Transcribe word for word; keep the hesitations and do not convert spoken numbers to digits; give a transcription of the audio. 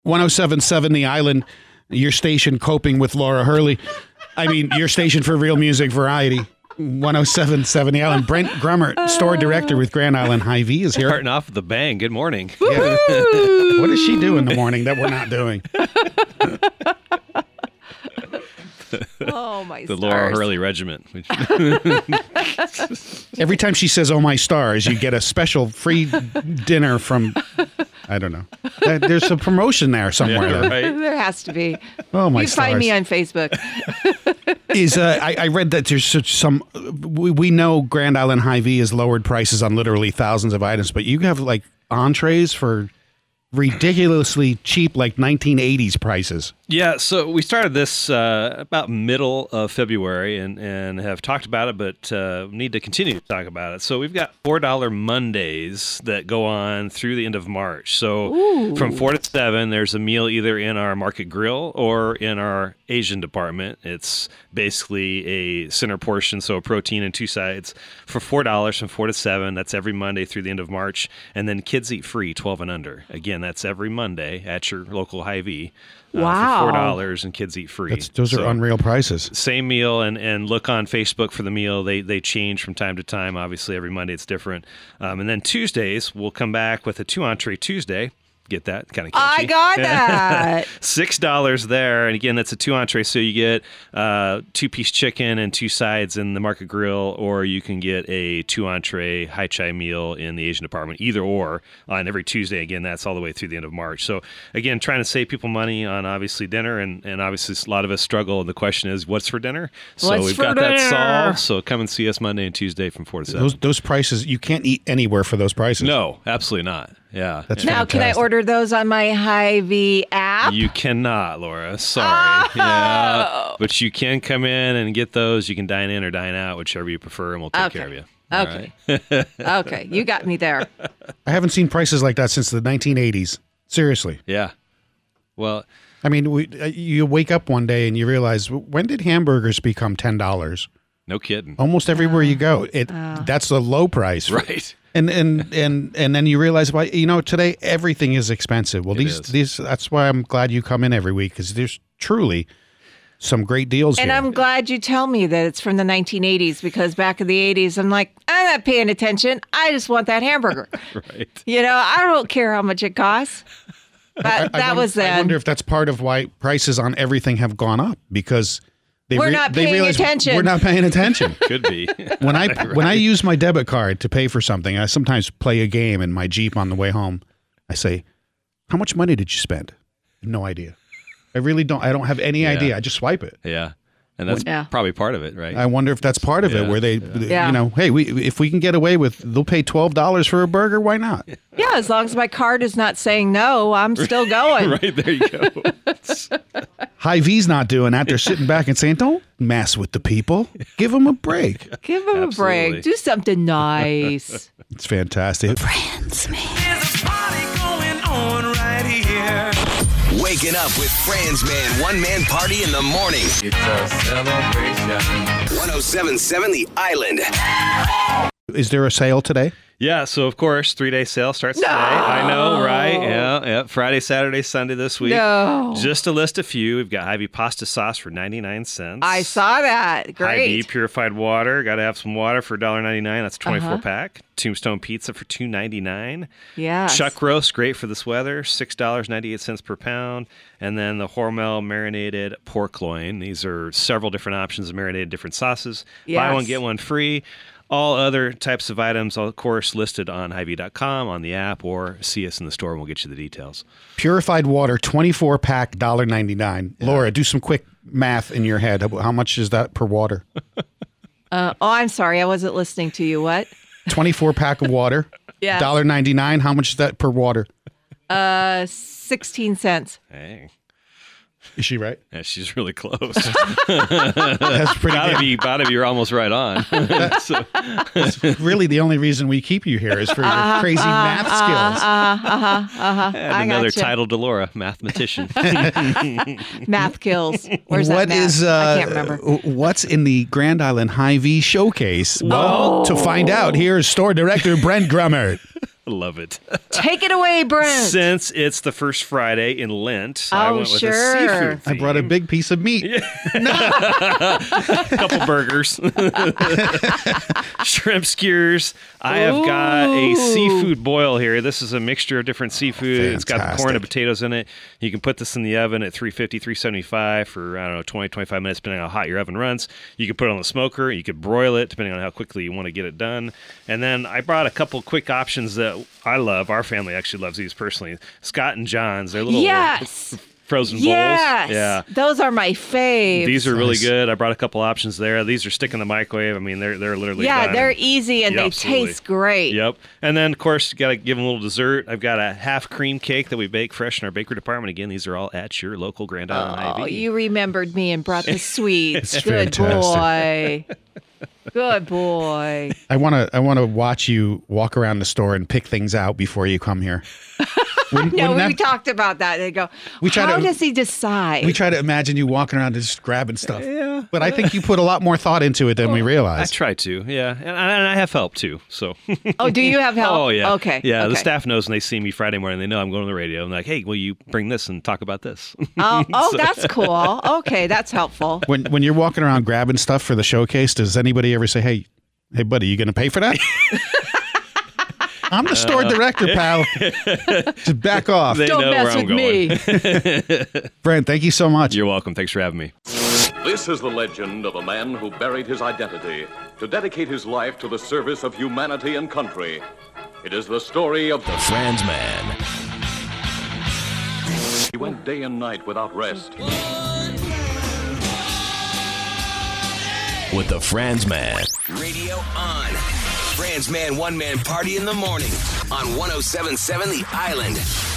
one oh seven point seven The Island, your station coping with Laura Hurley. I mean, your station for real music variety. one oh seven point seven The Island. Brent Grummert, store director with Grand Island Hy-Vee, is here. Starting off with a bang. Good morning. Yeah. What does she do in the morning that we're not doing? Oh, my The stars. Laura Hurley Regiment. Every time she says, "Oh, my stars," you get a special free dinner from, I don't know. Uh, There's a promotion there somewhere. Yeah, right? There has to be. Oh, my you stars. find me on Facebook. Is uh, I, I read that there's such some, we, we know Grand Island Hy-Vee has lowered prices on literally thousands of items, but you have like entrees for ridiculously cheap, like nineteen eighties prices. Yeah, so we started this uh, about middle of February and, and have talked about it, but uh, need to continue to talk about it. So we've got four dollar Mondays that go on through the end of March. So Ooh. from four to seven, there's a meal either in our Market Grill or in our Asian department. It's basically a center portion, so a protein and two sides for four dollars from four to seven. That's every Monday through the end of March. And then Kids Eat Free, twelve and under. Again, that's every Monday at your local Hy-Vee. Uh, Wow. For four dollars and Kids Eat Free. That's, those So, are unreal prices. same meal, and, and look on Facebook for the meal. They they change from time to time. Obviously, every Monday it's different. Um, and then Tuesdays, we'll come back with a two entree Tuesday. Get that? Kind of catchy. I got that. Six dollars there, and again, that's a two entree. So you get uh, two piece chicken and two sides in the Market Grill, or you can get a two entree high chai meal in the Asian department. Either or on every Tuesday. Again, that's all the way through the end of March. So again, trying to save people money on obviously dinner, and and obviously a lot of us struggle. And the question is, what's for dinner? So What's we've for got dinner? that solved. So come and see us Monday and Tuesday from four to seven. Those those prices, you can't eat anywhere for those prices. No, absolutely not. Yeah. That's yeah. Now, can I fantastic. order those on my Hy-Vee app? You cannot, Laura. Sorry. Oh. Yeah. But you can come in and get those. You can dine in or dine out, whichever you prefer, and we'll take Okay. care of you. All Okay. right? Okay, you got me there. I haven't seen prices like that since the nineteen eighties. Seriously. Yeah. Well, I mean, we, uh, you wake up one day and you realize, when did hamburgers become ten dollars? no kidding. Almost everywhere you go. It That's a low price. Right. And and and and then you realize, why, you know, today everything is expensive. Well, It these is. these that's why I'm glad you come in every week, because there's truly some great deals And here. I'm glad you tell me that it's from the nineteen eighties, because back in the eighties, I'm like, I'm not paying attention. I just want that hamburger. Right. You know, I don't care how much it costs. But I that wonder, was I then. wonder if that's part of why prices on everything have gone up, because they We're not they paying realize attention. We're not paying attention. Could be. When I when I use my debit card to pay for something, I sometimes play a game in my Jeep on the way home. I say, "How much money did you spend?" No idea. I really don't. I don't have any Yeah. idea. I just swipe it. Yeah. And that's Yeah. probably part of it, right? I wonder if that's part of it, Yeah, where they, Yeah. you know, hey, we if we can get away with, they'll pay twelve dollars for a burger. Why not? Yeah, as long as my card is not saying no, I'm still going. right. There you go. Hy-Vee's not doing that. They're sitting back and saying, "Don't mess with the people. Give them a break." Give them a Absolutely. break. Do something nice. It's fantastic. There's a party going on right here. Waking up with Franz Man, one man party in the morning. It's a celebration. one oh seven point seven The Island. Is there a sale today? Yeah, so of course, three-day sale starts today. I know, right? Yeah, yeah. Friday, Saturday, Sunday this week. No. Just to list a few, we've got Hy-Vee pasta sauce for ninety-nine cents. I saw that. Hy-Vee Great. purified water. Got to have some water for one dollar ninety-nine. That's a twenty-four Uh-huh. pack. Tombstone pizza for two ninety-nine. Yes. Chuck roast, great for this weather. six dollars and ninety-eight cents per pound. And then the Hormel marinated pork loin. These are several different options of marinated different sauces. Buy Yes. one, get one free. All other types of items, of course, listed on Hy-Vee dot com, on the app, or see us in the store and we'll get you the details. Purified water, twenty-four pack, one dollar ninety-nine. Laura, do some quick math in your head. How much is that per water? Uh, oh, I'm sorry. I wasn't listening to you. What? twenty-four pack of water, Yeah. one dollar ninety-nine. How much is that per water? Uh, sixteen cents. Hey, Is she right? yeah, she's really close. That's pretty gotta good. be, gotta be. You're almost right on. So- Really, the only reason we keep you here is for your crazy math skills. and I another gotcha. title to Laura, mathematician. Math kills. Where's What that math? is, uh, I can't remember. what's in the Grand Island Hy-Vee showcase? Well, Oh. to find out, here's store director Brent Grummert. Love it. Take it away, Brent. Since it's the first Friday in Lent, I Oh, went with sure. a seafood I brought a theme. big piece of meat. A couple burgers, shrimp skewers. I have got a Ooh. seafood boil here. This is a mixture of different seafood. It's got the corn Fantastic. and potatoes in it. You can put this in the oven at three fifty, three seventy-five for, I don't know, twenty, twenty-five minutes, depending on how hot your oven runs. You can put it on the smoker. You could broil it, depending on how quickly you want to get it done. And then I brought a couple quick options that I love. Our family actually loves these personally. Scott and John's. They're little Yes. frozen Yes. bowls. Yeah. Those are my faves. These are really Nice. good. I brought a couple options there. These are stick in the microwave. I mean, they're they're literally yeah, done. they're easy and Yeah, they absolutely. taste great. Yep. And then, of course, you got to give them a little dessert. I've got a half cream cake that we bake fresh in our bakery department. Again, these are all at your local Grand Island Oh, Hy-Vee. you remembered me and brought the sweets. It's Good fantastic. boy. Good boy. I want to I want to watch you walk around the store and pick things out before you come here. Wouldn't- No, we wouldn't that- talked about that. They go, We try how to- does he decide? we try to imagine you walking around and just grabbing stuff. Yeah. But I think you put a lot more thought into it than we I realized. try to, yeah, and I, and I have help too. So, oh, do you have help? oh yeah, Okay. yeah. The okay. staff knows when they see me Friday morning. They know I'm going on the radio. I'm like, hey, will you bring this and talk about this? Oh, oh that's cool. Okay, that's helpful. When when you're walking around grabbing stuff for the showcase, does anybody ever say, "Hey, hey, buddy, you going to pay for that?" I'm the store director, pal. Just back off. They Don't know mess where I'm with going. me. Brent, thank you so much. You're welcome. Thanks for having me. This is the legend of a man who buried his identity to dedicate his life to the service of humanity and country. It is the story of the Franz Man. He went day and night without rest. With the Franz Man. Radio on. Franz Man One Man Party in the morning on one oh seven point seven The Island.